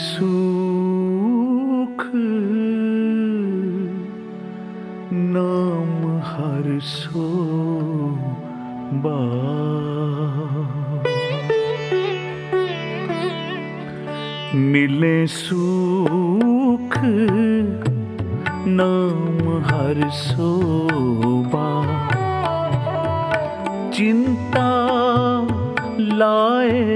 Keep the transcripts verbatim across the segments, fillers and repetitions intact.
सुख नाम हर सोबा। मिले सुख नाम हर सोबा। चिंता लाए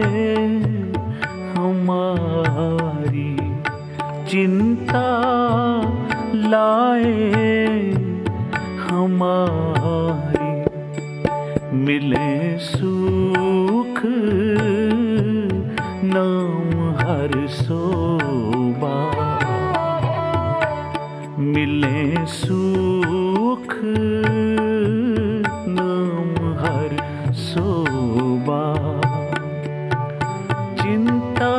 हमारी, चिंता लाए हमारी। मिले सुख नाम हर सोबा। मिले सुख नाम हर सोबा। चिंता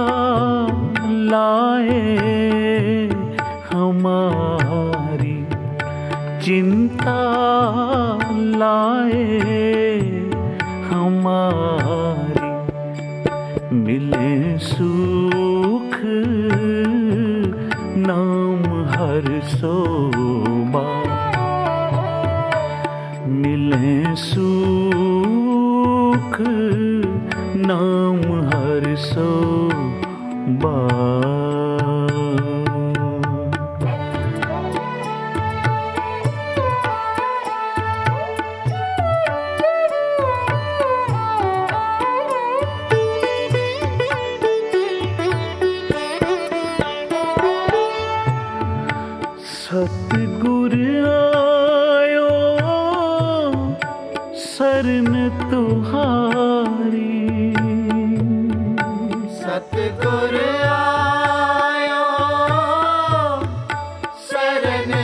लाए हमारी, चिंता लाए हमारी। मिले सुख नाम हर सोबा। मिले सुख नाम हर सोबा। सतगुर आयो शरण तुहारी। सतगुर आयो शरण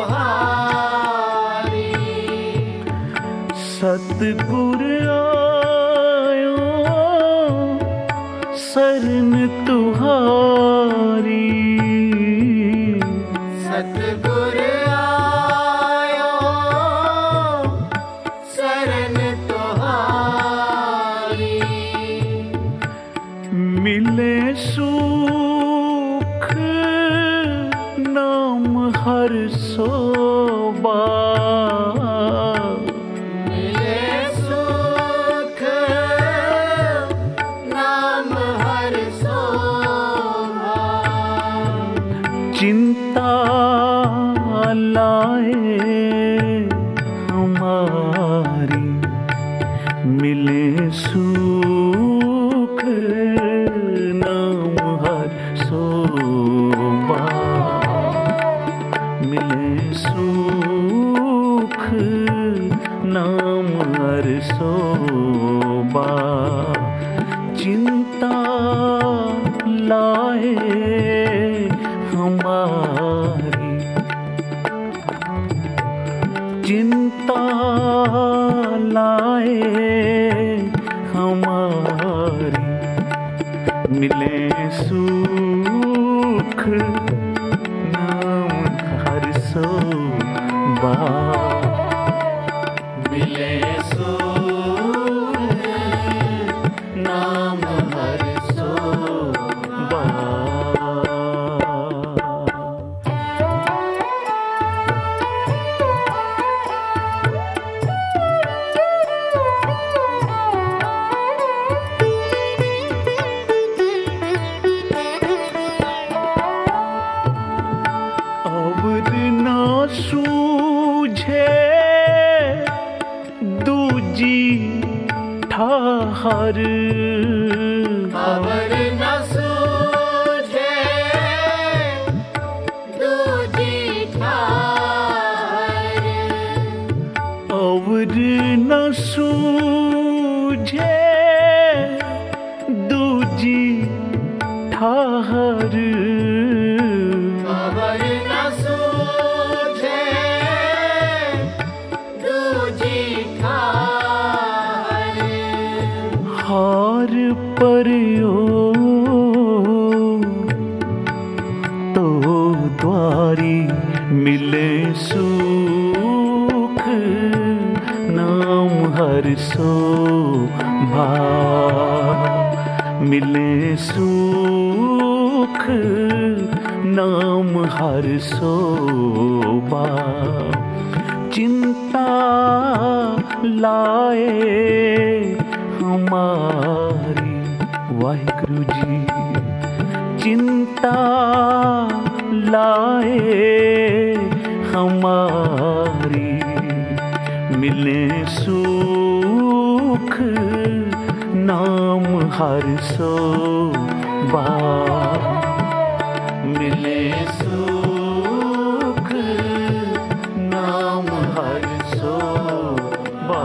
तुहारी। सतगुर आयो शरण तुहारी। सतगुर आयो शरण तुहारी। मिले सुख नाम हर सोबा। मिले सुख नाम हर सोबा। चिंता लाए हमारी। मिले सुख नाम हर सोबा। मिले सुख नाम हर सोबा। चिंता लाए हमारी, चिंता लाए हमारी। मिले सुख नाम हर सोबा। मिले सुख नाम हर सोबा। सूझे दूजी ठाहर। अवर न सूझे दूजी ठाहर। अवर न सूझे दूजी ठाहर। अवर न सूझे दूजी ठाहर। हार परियो तो द्वारी। मिले सुख नाम हर सोबा। मिले सुख सुख नाम हर सोबा। चिंता लाए हमारी वाहिगुरु जी, चिंता लाए हमारी, मिले सुख नाम हर सोबा। मिले सुख नाम हर सोबा।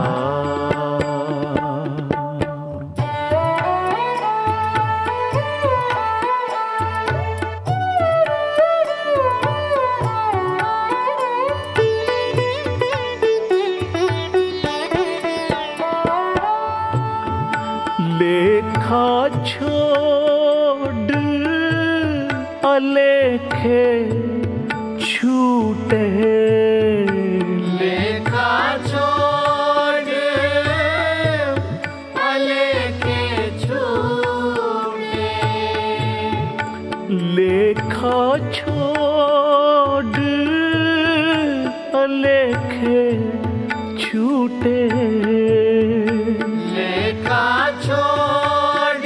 लेखा छोड़ अलेखे छूटे, लेखा छोड़ अलेखे छूटे। लेखा छोड़ अलेखे छूटे। लेखा छोड़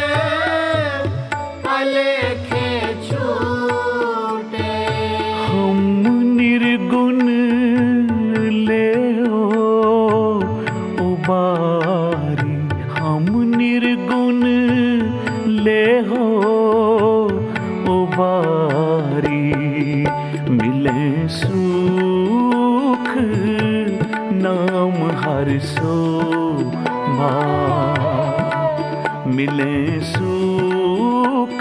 अलेखे छूटे। हम निर्गुण ले उबारी, हम निर्गुण ले हो उबारी, मिले सुख नाम हर सोबा। मिले सुख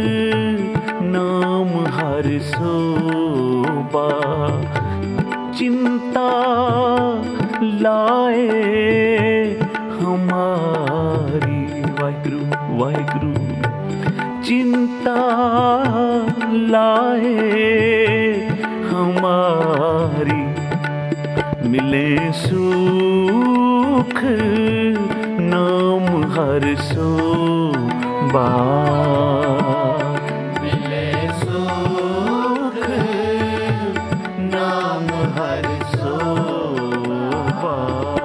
नाम हर सोबा। चिंता लाए हमारी वाहिगुरु वाहिगुरु, चिंता लाए हमारी, मिले सुख नाम हर सोबा। मिले सुख नाम हर सोबा।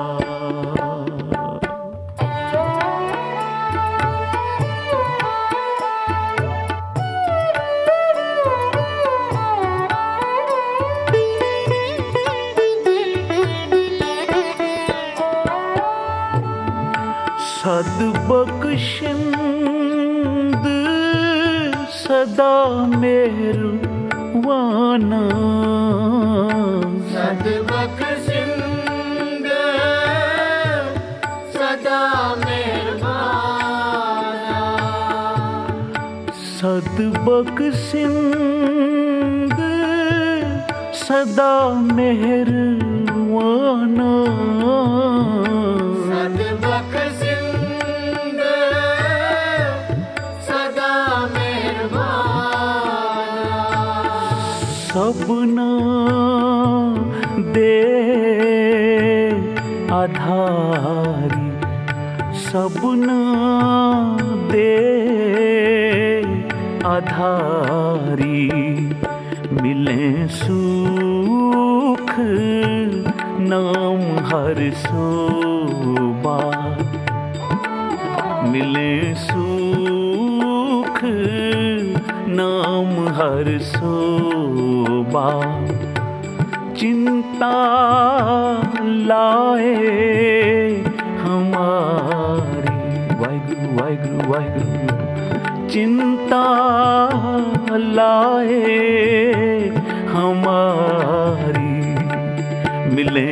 सद्बख्शिंद सदा मेहरबाना, सद्बख्शिंद सदा मेहरबाना। सद्बख्शिंद सदा मेहरबाना। सद्बख्शिंद सदा मेहरबाना। सबना दे आधारी, सबना दे आधारी, मिले सुख नाम हर सोबा। मिले सुख नाम हर सोबा। चिंता लाए हमारी वाहिगुरु वाहिगुरु वाहिगुरु, चिंता लाए हमारी, मिले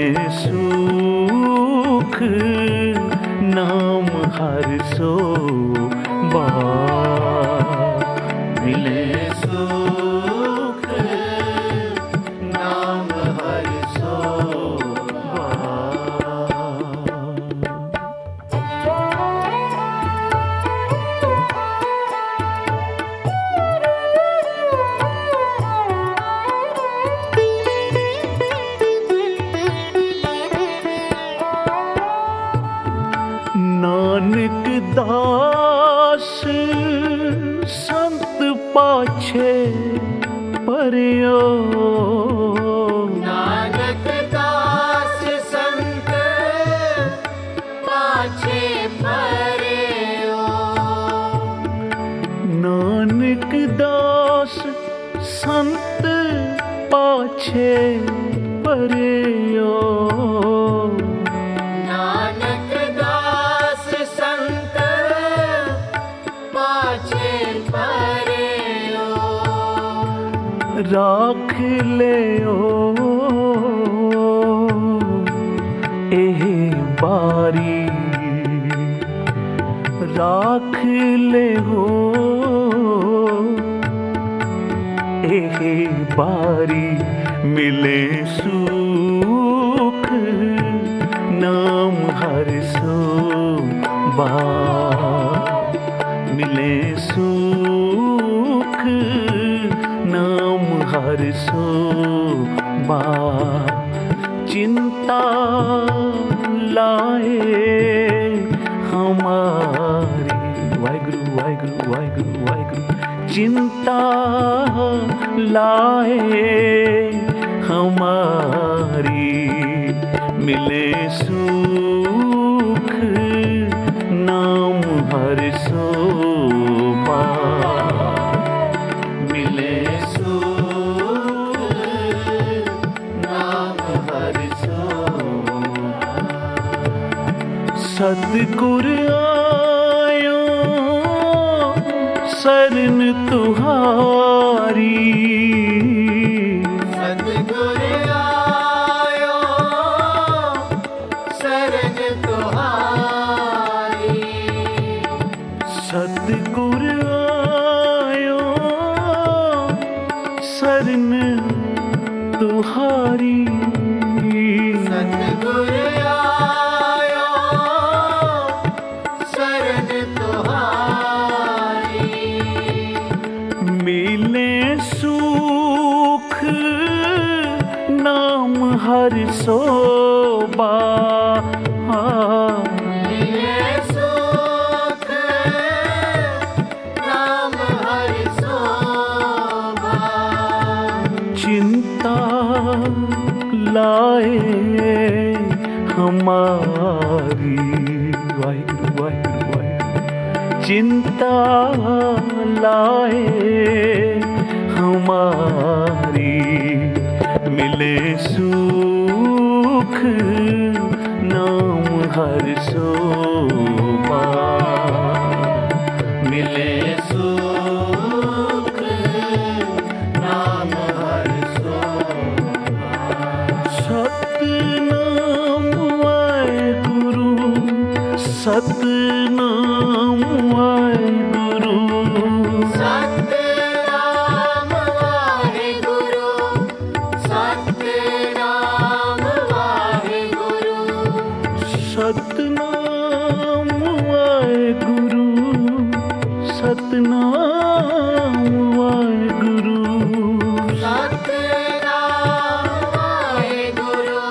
सुख नाम हर सोबा। मिले सुख नाम हर सोबा। परियो। नानक दास संत पाछे परियो। नानक दास संत पाछे परियो। नानक दास संत पाछे परियो। राख लियो एह बारी। राख लियो एह बारी। मिले सुख नाम हर सो बार। मिले सुख नाम हर सो बार। चिंता लाए हमारी। वाहिगुरु वाहिगुरु वाहिगुरु वाहिगुरु। चिंता लाए हमारी। मिले सुख नाम हर सो बार। मिले सुख नाम हर सो बार। सतगुर आयो शरण तुहारी। सतगुर आयो शरण तुहारी। सतगुर आयो शरण तुहारी। सतगुर आयो शरण तुहारी। मिले सुख नाम हर सो बार। मिले सुख नाम हर सो बार। चिंता लाए हमारी। वाहिगुरु वाहिगुरु वाहिगुरु। चिंता लाए हमारी। मिले सुख नाम हर सो बार। मिले सुख नाम हर सो बार। सतनाम वाहिगुरु। सतनाम वाहिगुरु। सतनाम वाहिगुरु। सतनाम वाहिगुरु। सतनाम वाहिगुरु। सतनाम वाहिगुरु। सतनाम वाहिगुरु।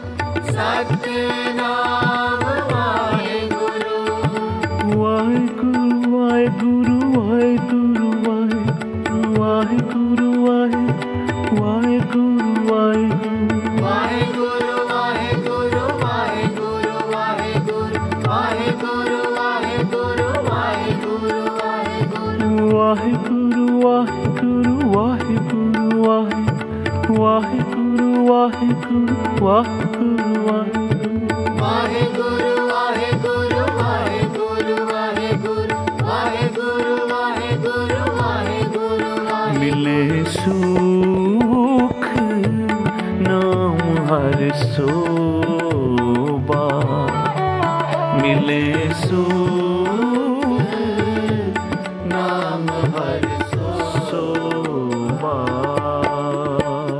सतनाम वाहिगुरु। वाहिगुरु वाहिगुरु वाहिगुरु वाहिगुरु वाहिगुरु वाहिगुरु वाहिगुरु। वाहिगुरु वाहिगुरु वाहिगुरु वाहिगुरु वाहिगुरु वाहिगुरु वाहिगुरु वाहिगुरु। वाहिगुरु वाहिगुरु वाहिगुरु वाहिगुरु वाहिगुरु वाहिगुरु वाहिगुरु। वाहिगुरु वाहिगुरु वाहिगुरु वाहिगुरु वाहिगुरु वाहिगुरु वाहिगुरु। मिले सुख नाम हर सो बार। मिले सुख नाम हर सो बार।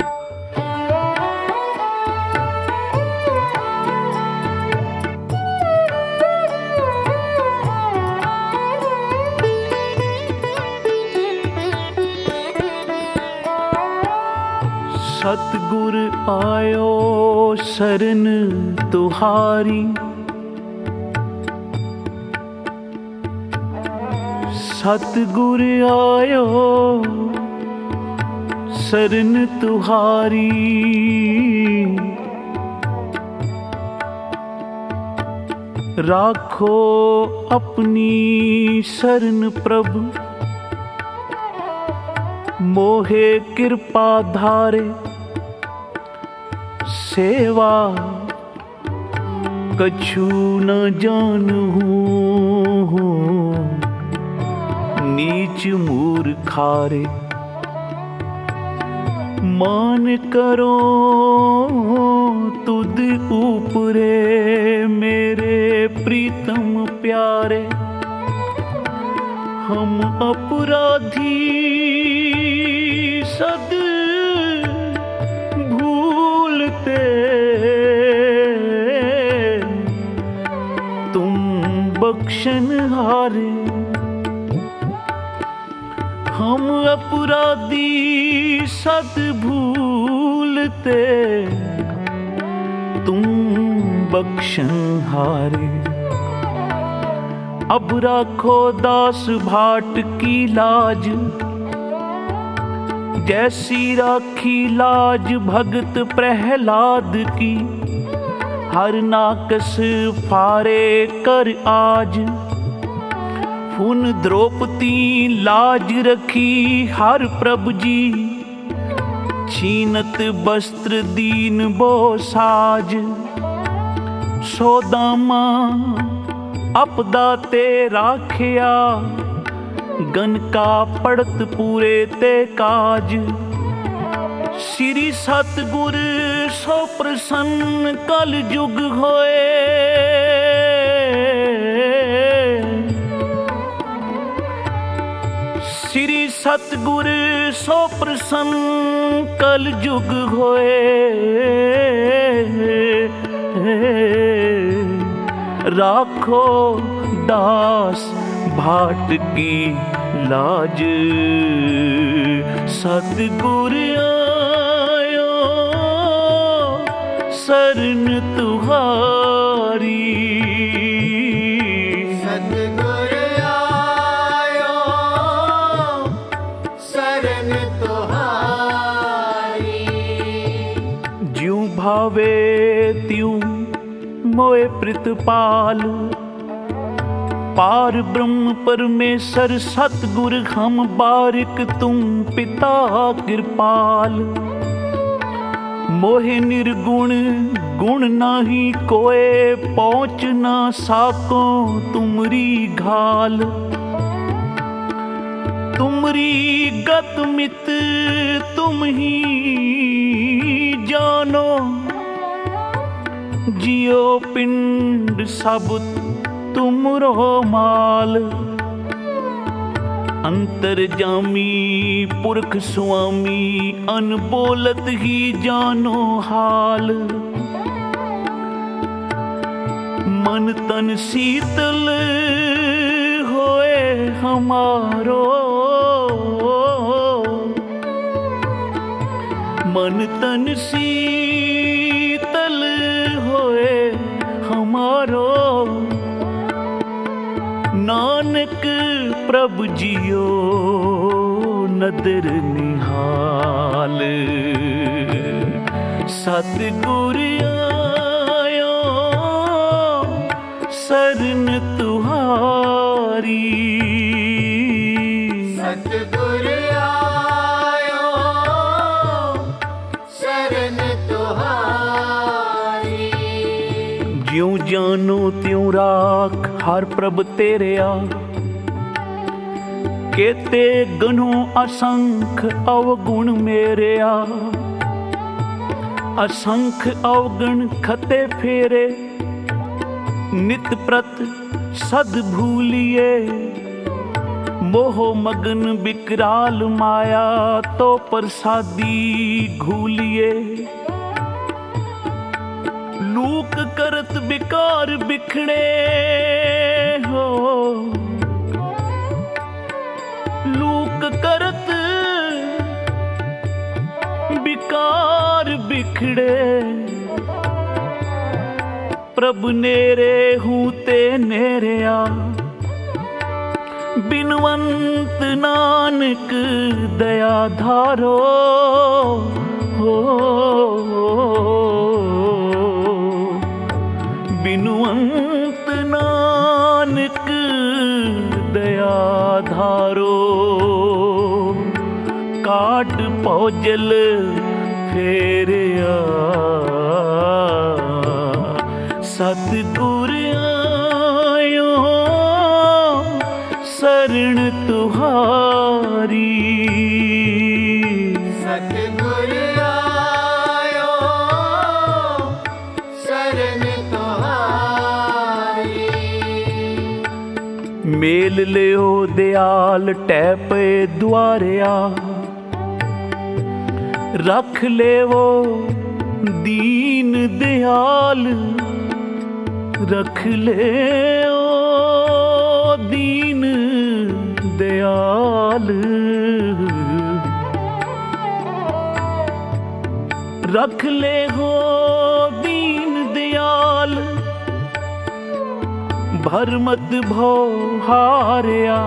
सतगुर आयो शरण तुहारी। सतगुर आयो शरण तुहारी। राखो अपनी शरण प्रभु, मोहे कृपा धारे। सेवा कछु न जानहूँ, नीच मूर्खारे। मान करो तुद ऊपरे, मेरे प्रीतम प्यारे। हम अपराधी सद भूलते, तुम बख्शनहारे। हम अपराधी सद भूलते, तुम बख्शनहारे। अब राखो दास भाट की लाज, जैसी राखी लाज भगत प्रहलाद की। हर नाकस फारे कर आज, फुन द्रौपदी लाज रखी हर प्रभु जी। छीनत वस्त्र दीन बो साज, सोदामा अपदा ते राखिया। गन का पड़त पूरे ते काज, श्री सतगुर सो प्रसन्न कल युग होए। श्री सतगुर सो प्रसन्न कल युग होए। राखो दास भाट की लाज, सतगुर आयो शरण तुहारी। सतगुर आयो शरण तुहारी। ज्यों भावे त्यों मोए प्रितपाल, पार ब्रह्म परमेश्वर सतगुर हम बारिक तुम पिता कृपाल। मोहे निर्गुण गुण नाही कोए, पहुँच ना साको तुमरी घाल। तुमरी गत मित तुम ही जानो, जियो पिंड सब तुमरो माल। अंतर्जामी पुरख स्वामी, अनबोलत ही जानो हाल। मन तन शीतल होए हमारो, मन तन शीतल होए हमारो। नानक प्रभु जियो नदर निहाल। सतगुर आयो शरण तुहारी। सतगुर आयो शरण तुहारी। ज्यों जानो त्यों राख हर प्रभ तेरे आ। केते गनो असंख अवगुण मेरे आ। असंख अवगुण खते फेरे, नित प्रत सद भूलिए। मोह मगन बिकराल माया, तो प्रसादी घूलिए। लूक करत बिकार बिखड़े हो, लूक करत बिकार बिखड़े। प्रभु नेरे हूँ ते नेरे आ, बिनवंत नानक दया धारो हो, बिनवंत नानक दया धारो। काट पौजल फेरिया सतगुर आयो शरण तुहारी। सतगुर आयो शरण तुहारी। मेल लियो दयाल टै पे द्वारिया, रख लेवो दीन दयाल, रख ले ओ दीन दयाल। रख ले हो दीन दयाल, भरमत भो हारिया।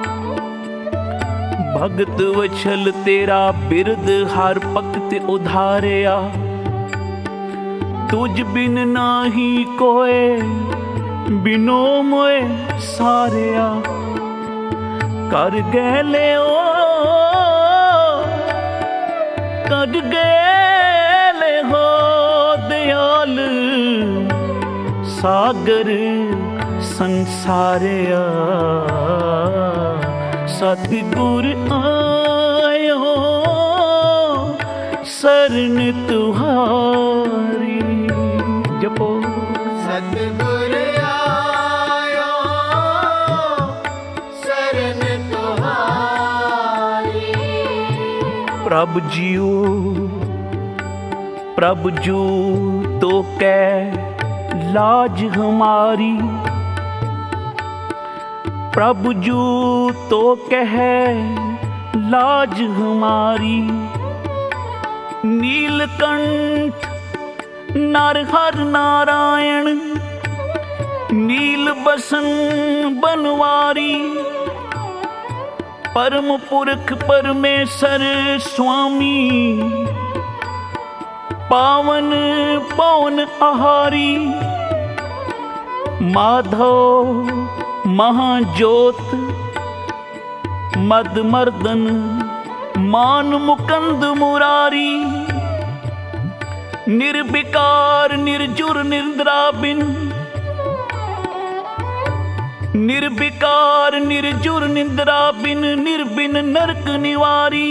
भगत वछल तेरा बिरद हर पक्त उधारिया। तुझ बिन नाही कोए बिनो मोए सारिया। कर गैले ओ कर गैले हो दयाल, सागर संसारिया। सतगुर आयो शरण तुहारी। जपो सतगुर आयो शरण तुहारी। प्रभु जियो प्रभु जो तो कै लाज हमारी। प्रभु जू तो कह लाज हमारी। नीलकंठ नरहर नारायण, नील बसन बनवारी। परम पुरख परमेश्वर स्वामी, पावन पवन आहारी। माधव महाज्योत मद मर्दन, मान मुकंद मुरारी। निर्विकार निर्जुर निद्राबिन, निर्विकार निर्जुर निद्राबिन। निर्बिन नरक निवारी।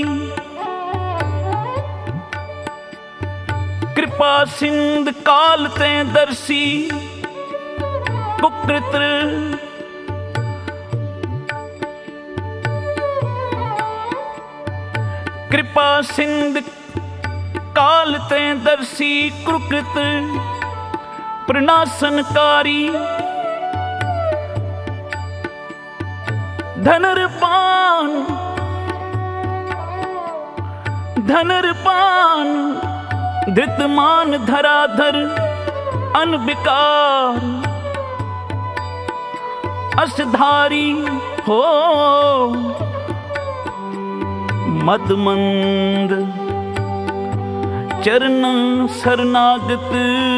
कृपा सिंध काल ते दर्शी, कुकृत्र कृपा सिंध काल ते दर्शी। कुकृत प्रणाशनकारी। धनुर्पान धनुर्पान धृतमान धराधर अनविकार। अष्टधारी हो मदमंद चरण शरणागत।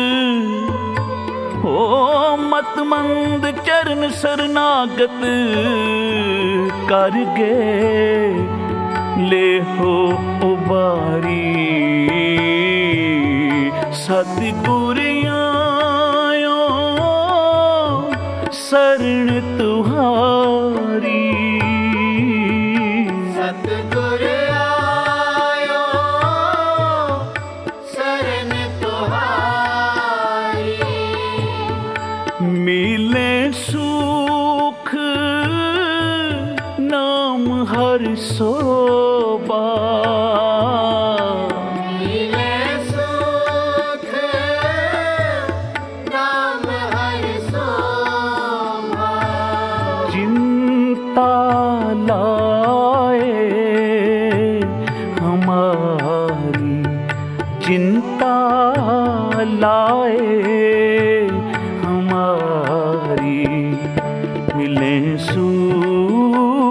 हो मतमंद चरण शरणागत। कर गे ले हो उबारी। सतगुर आयो शरण तुहारी। सतगुर आयो शरण तुहारी। मिले सुख नाम हर सोबा। मिले सुख नाम हर सोबा। चिंता लाए हमारी, चिंता लाए हमारी। मिले सुख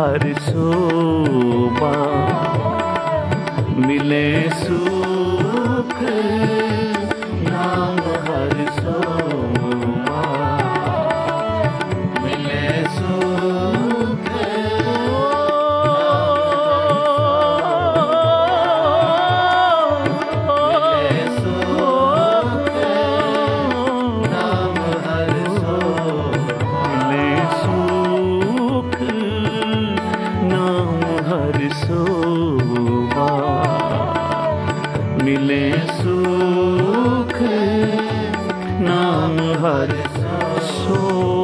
हर सोबा मिले सुख नाम हर सोबा मिले सुख मिले सुख नाम हर सोबा मिले सुख नाम हर सोबा मिले सुख नाम हर सोबा।